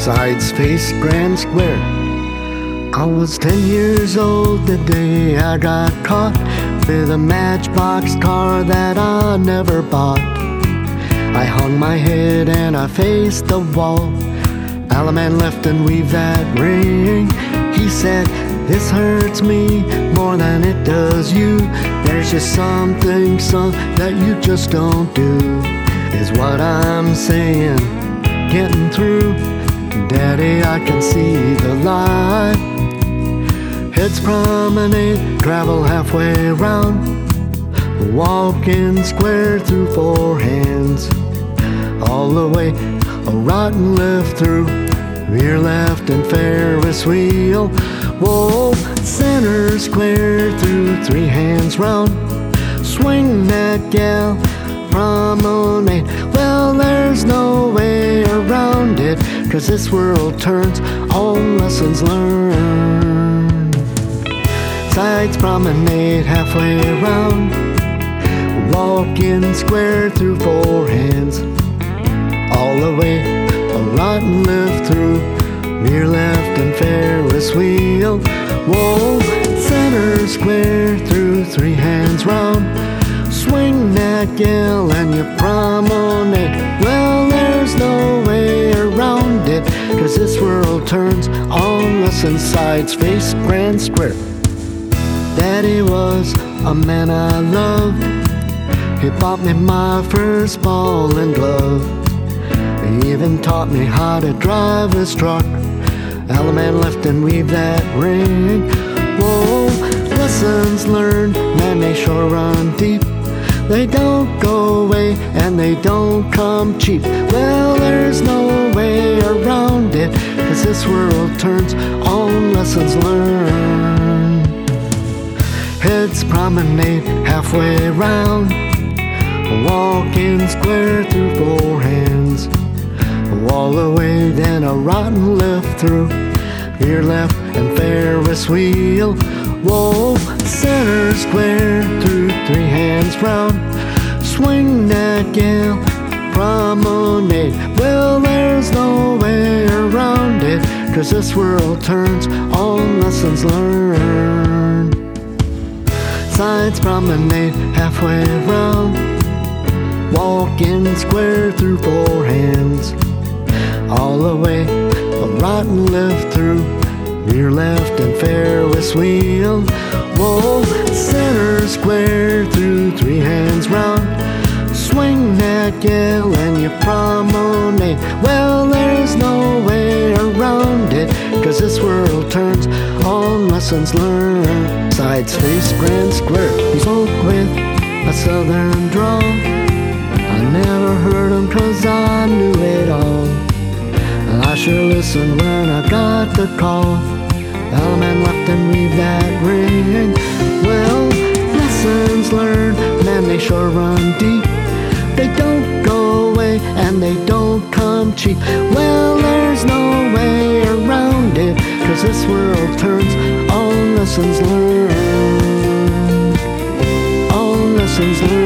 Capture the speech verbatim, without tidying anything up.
sides face grand square. I was ten years old the day I got caught with a matchbox car that I never bought. I hung my head and I faced the wall. Alaman left and weaved that ring. He said, this hurts me more than it does you. There's just something, son, that you just don't do, is what I'm saying, getting through. Daddy, I can see the light. Heads promenade, travel halfway around, walking square through four hands. All the way, a rotten left through, rear left and Ferris wheel. Whoa, center square through three hands round. Swing that gal, promenade. Well, there's no way around it, 'cause this world turns on lessons learned. Sides promenade halfway around, walking square through four hands. All the way, a rotten lift through, rear left and Ferris wheel. Whoa, center square through three hands round. Swing that gal and you promenade. Well, there's no way around it, 'cause this world turns on lessons sides face grand square. Daddy was a man I loved. He bought me my first ball and glove. He even taught me how to drive his truck. Alaman left and weaved that ring. Whoa, lessons learned, man, they sure run deep. They don't go away and they don't come cheap. Well, there's no way around it, 'cause this world turns on lessons learned. Heads promenade halfway around, walking square through four hands. All the way, then a rotten left through, rear left and Ferris wheel. Whoa, center square through three hands round. Swing that gal, promenade. Well, there's no way around it, 'cause this world turns on lessons learned. Sides promenade halfway around, walking square through four hands. All the way, a rotten left through, rear left and Ferris wheel. Whoa, center square through three hands round. Swing that gal and you promenade. Well, there's no way around it, 'cause this world turns on lessons learned. Sides face grand square. He spoke with a southern drawl. I never heard him 'cause I knew it all. I sure listened when I got the call. Alaman left and weaved that ring. Well, lessons learned, man, they sure run deep. They don't go away and they don't come cheap. Well, there's no way around it, 'cause this world turns on lessons learned. On lessons learned.